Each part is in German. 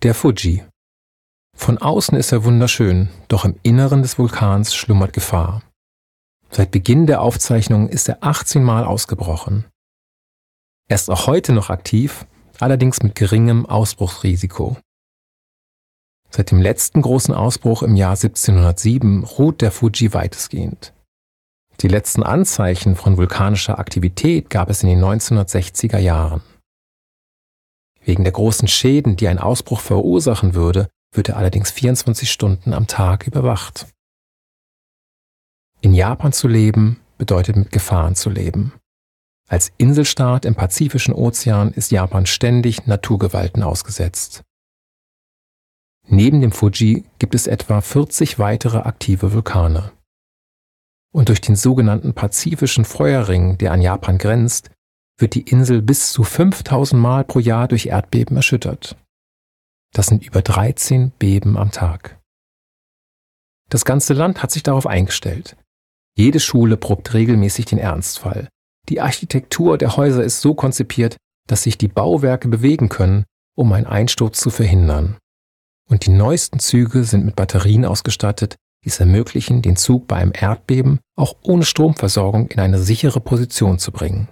Der Fuji. Von außen ist er wunderschön, doch im Inneren des Vulkans schlummert Gefahr. Seit Beginn der Aufzeichnungen ist er 18 Mal ausgebrochen. Er ist auch heute noch aktiv, allerdings mit geringem Ausbruchsrisiko. Seit dem letzten großen Ausbruch im Jahr 1707 ruht der Fuji weitestgehend. Die letzten Anzeichen von vulkanischer Aktivität gab es in den 1960er Jahren. Wegen der großen Schäden, die ein Ausbruch verursachen würde, wird er allerdings 24 Stunden am Tag überwacht. In Japan zu leben bedeutet mit Gefahren zu leben. Als Inselstaat im Pazifischen Ozean ist Japan ständig Naturgewalten ausgesetzt. Neben dem Fuji gibt es etwa 40 weitere aktive Vulkane. Und durch den sogenannten Pazifischen Feuerring, der an Japan grenzt, wird die Insel bis zu 5000 Mal pro Jahr durch Erdbeben erschüttert. Das sind über 13 Beben am Tag. Das ganze Land hat sich darauf eingestellt. Jede Schule probt regelmäßig den Ernstfall. Die Architektur der Häuser ist so konzipiert, dass sich die Bauwerke bewegen können, um einen Einsturz zu verhindern. Und die neuesten Züge sind mit Batterien ausgestattet, die es ermöglichen, den Zug bei einem Erdbeben auch ohne Stromversorgung in eine sichere Position zu bringen.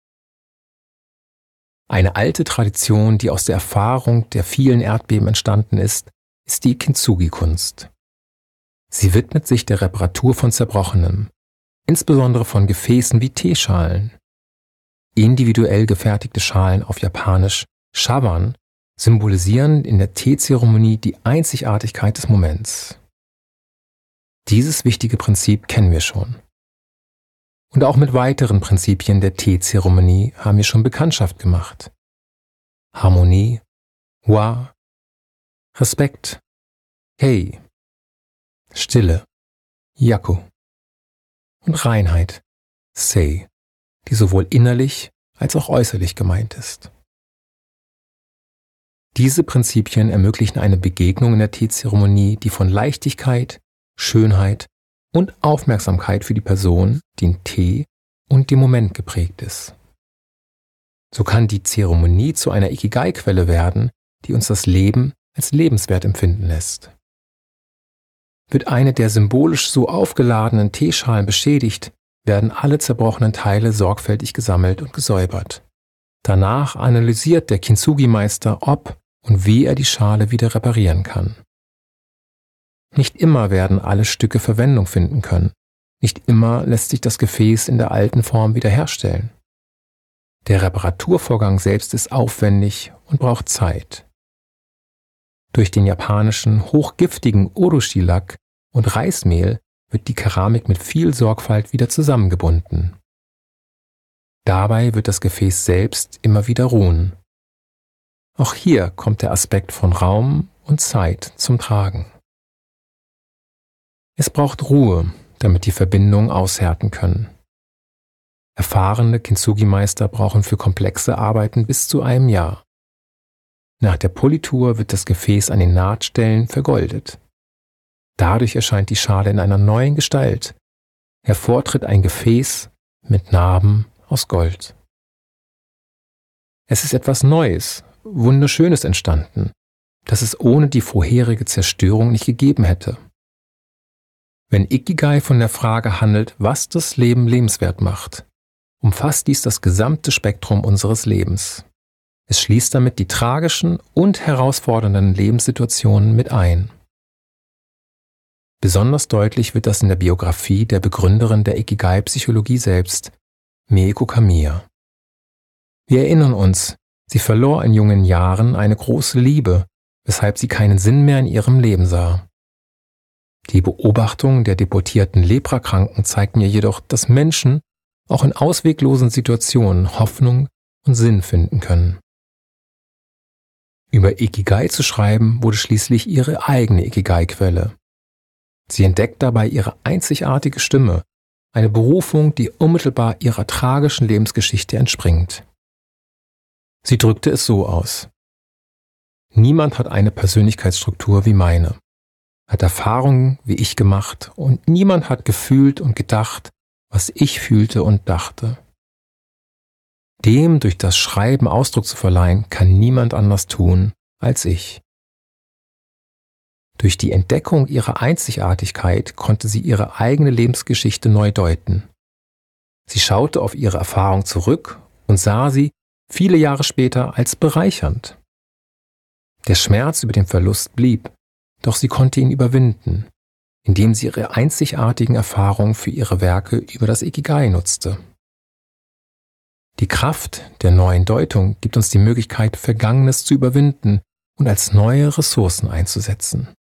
Eine alte Tradition, die aus der Erfahrung der vielen Erdbeben entstanden ist die Kintsugi-Kunst. Sie widmet sich der Reparatur von Zerbrochenem, insbesondere von Gefäßen wie Teeschalen. Individuell gefertigte Schalen, auf Japanisch Shawan, symbolisieren in der Teezeremonie die Einzigartigkeit des Moments. Dieses wichtige Prinzip kennen wir schon. Und auch mit weiteren Prinzipien der Teezeremonie haben wir schon Bekanntschaft gemacht. Harmonie, Wa, Respekt, Hei, Stille, Yaku und Reinheit, Sei, die sowohl innerlich als auch äußerlich gemeint ist. Diese Prinzipien ermöglichen eine Begegnung in der Teezeremonie, die von Leichtigkeit, Schönheit und Aufmerksamkeit für die Person, den Tee und den Moment geprägt ist. So kann die Zeremonie zu einer Ikigai-Quelle werden, die uns das Leben als lebenswert empfinden lässt. Wird eine der symbolisch so aufgeladenen Teeschalen beschädigt, werden alle zerbrochenen Teile sorgfältig gesammelt und gesäubert. Danach analysiert der Kintsugi-Meister, ob und wie er die Schale wieder reparieren kann. Nicht immer werden alle Stücke Verwendung finden können. Nicht immer lässt sich das Gefäß in der alten Form wiederherstellen. Der Reparaturvorgang selbst ist aufwendig und braucht Zeit. Durch den japanischen hochgiftigen Urushi-Lack und Reismehl wird die Keramik mit viel Sorgfalt wieder zusammengebunden. Dabei wird das Gefäß selbst immer wieder ruhen. Auch hier kommt der Aspekt von Raum und Zeit zum Tragen. Es braucht Ruhe, damit die Verbindungen aushärten können. Erfahrene Kintsugi-Meister brauchen für komplexe Arbeiten bis zu einem Jahr. Nach der Politur wird das Gefäß an den Nahtstellen vergoldet. Dadurch erscheint die Schale in einer neuen Gestalt. Hervortritt ein Gefäß mit Narben aus Gold. Es ist etwas Neues, Wunderschönes entstanden, das es ohne die vorherige Zerstörung nicht gegeben hätte. Wenn Ikigai von der Frage handelt, was das Leben lebenswert macht, umfasst dies das gesamte Spektrum unseres Lebens. Es schließt damit die tragischen und herausfordernden Lebenssituationen mit ein. Besonders deutlich wird das in der Biografie der Begründerin der Ikigai-Psychologie selbst, Mieko Kamiya. Wir erinnern uns, sie verlor in jungen Jahren eine große Liebe, weshalb sie keinen Sinn mehr in ihrem Leben sah. Die Beobachtung der deportierten Leprakranken zeigt mir jedoch, dass Menschen auch in ausweglosen Situationen Hoffnung und Sinn finden können. Über Ikigai zu schreiben, wurde schließlich ihre eigene Ikigai-Quelle. Sie entdeckt dabei ihre einzigartige Stimme, eine Berufung, die unmittelbar ihrer tragischen Lebensgeschichte entspringt. Sie drückte es so aus: Niemand hat eine Persönlichkeitsstruktur wie meine, hat Erfahrungen wie ich gemacht und niemand hat gefühlt und gedacht, was ich fühlte und dachte. Dem durch das Schreiben Ausdruck zu verleihen, kann niemand anders tun als ich. Durch die Entdeckung ihrer Einzigartigkeit konnte sie ihre eigene Lebensgeschichte neu deuten. Sie schaute auf ihre Erfahrung zurück und sah sie viele Jahre später als bereichernd. Der Schmerz über den Verlust blieb, doch sie konnte ihn überwinden, indem sie ihre einzigartigen Erfahrungen für ihre Werke über das Ikigai nutzte. Die Kraft der neuen Deutung gibt uns die Möglichkeit, Vergangenes zu überwinden und als neue Ressourcen einzusetzen.